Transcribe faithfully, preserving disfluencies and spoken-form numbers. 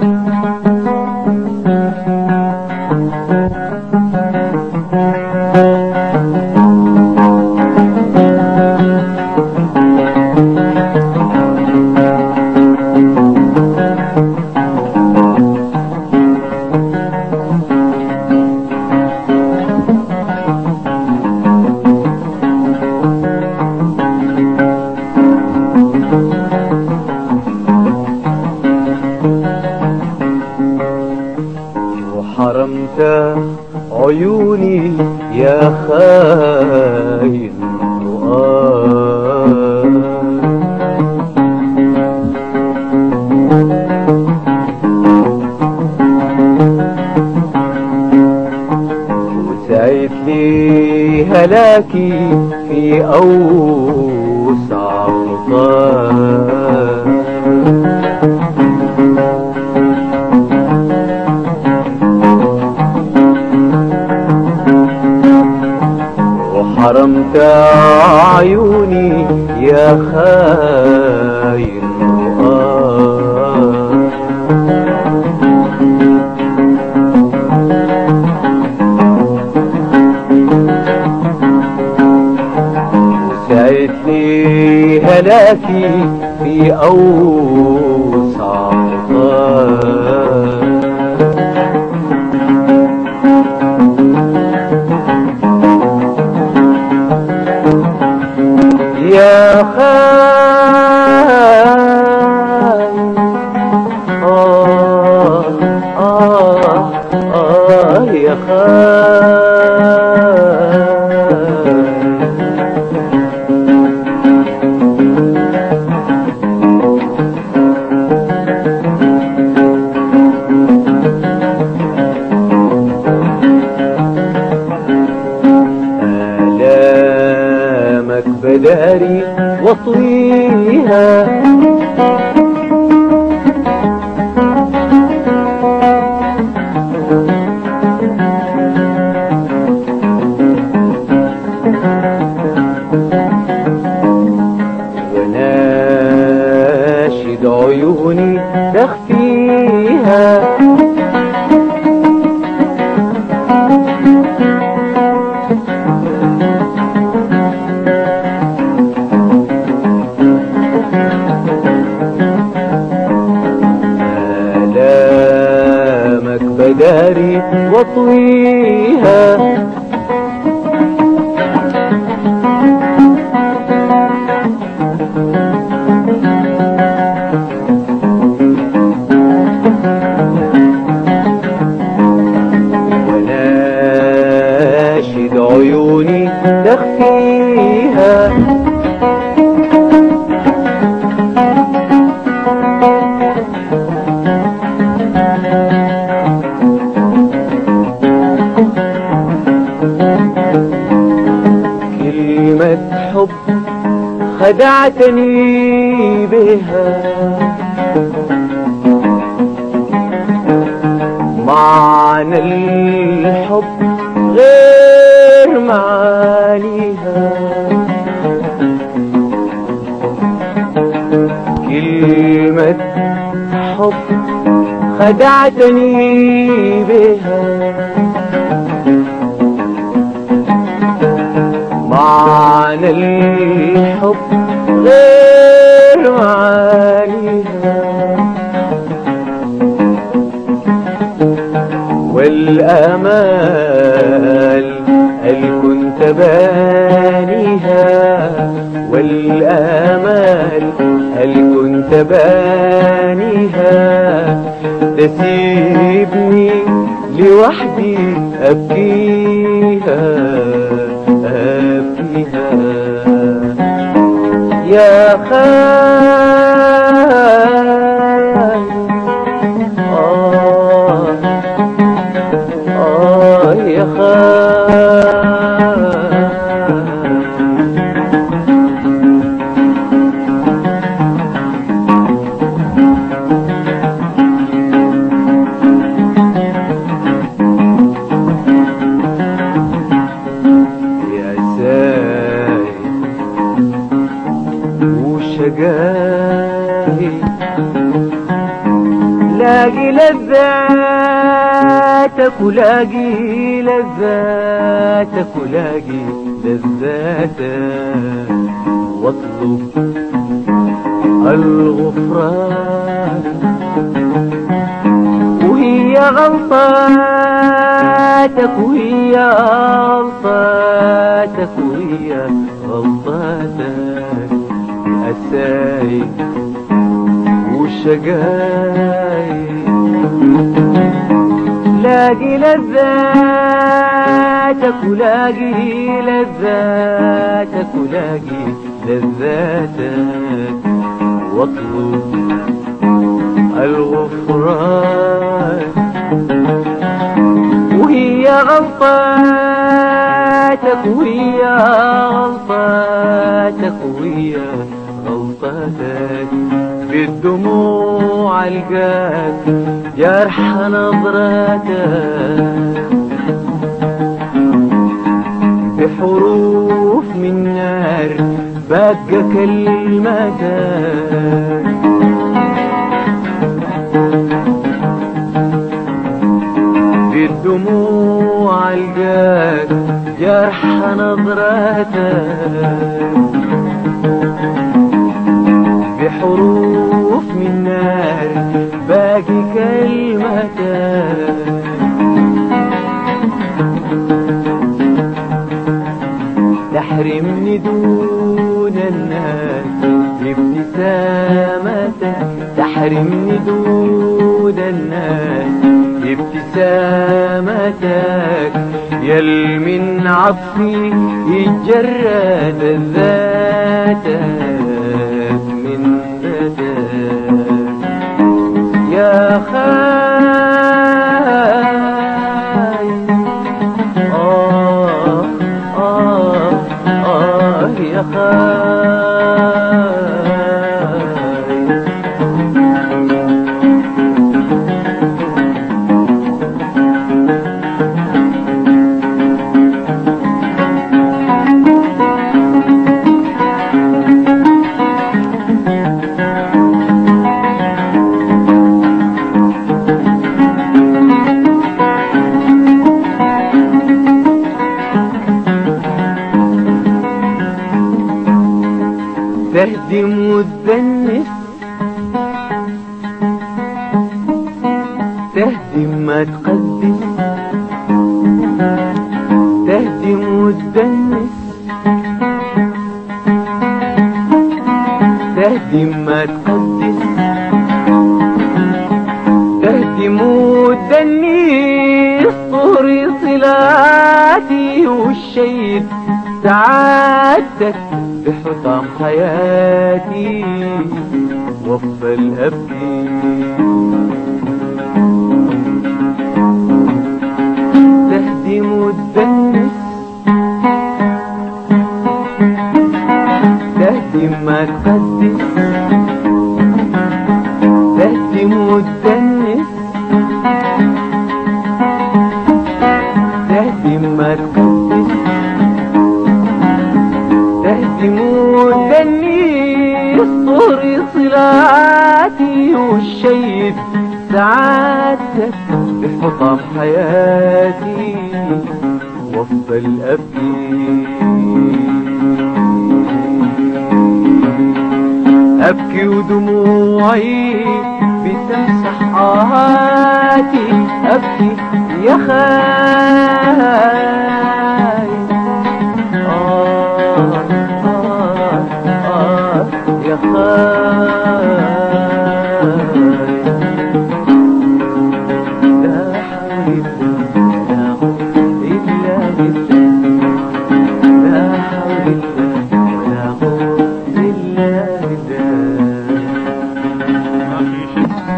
حرمت عيوني يا خاين فؤاد، وسعيت لي هلاكي في أوسع خطاك. حرمت عيوني يا خاين فؤاد، وسعيت لي هلاكي في أوسع خطاك. يا خاين آه آه آه يا خاين، آلامك بداري واطويها، وناشد عيوني تخفيها، بداري واطويها، وناشد عيوني تخفيها، كلمة حب خدعتني بها، معنى الحب غير معانيها، كلمة حب خدعتني بها، معنى الحب غير معانيها، والآمال هل كنت بانيها، والآمال هل كنت بانيها، تسيبني لوحدي أبكيها أبكيها. يا خاين آه آه يا خاين، وشجاع لاقي لذاتك ولاقي لذاتك ولاقي لذاتك واطلب الغفران وهي غلطاتك وهي غلطاتك وهي غلطاتك الساي والشقاي لاقي لذاتك ولاقي لذاتك ولاقي لذاتك واطلب الغفران وهي غلطاتك وهي غلطاتك وهي غلطاتك بالدموع القاك جرح نظراتك بحروف من نار بقى كلماتك بالدموع القاك جرح نظراتك بحروف من نار باقي كلماتك تحرمني دون الناس بابتسامتك تحرمني دون الناس بابتسامتك يل من عطفي يتجرد ذاتك من ذاتك يا خاي آه آه آه يا خاي تهدم وتدنس تهدم ما تقدس تهدم وتدنس تهدم ما تقدس تهدم وتدنس طهري صلاتي والشيب سعادتك بحطام حياتي وافضل أبكي تهدم وتدنس تهدم ما تقدس تهدم وتدنس تهدم ما تقدس تهدم وتدنس طهري صلاتي والشيب سعادتك بحطام حياتي وافضل أبكي أبكي ودموعي بتمسح آهاتي أبكي يا خاي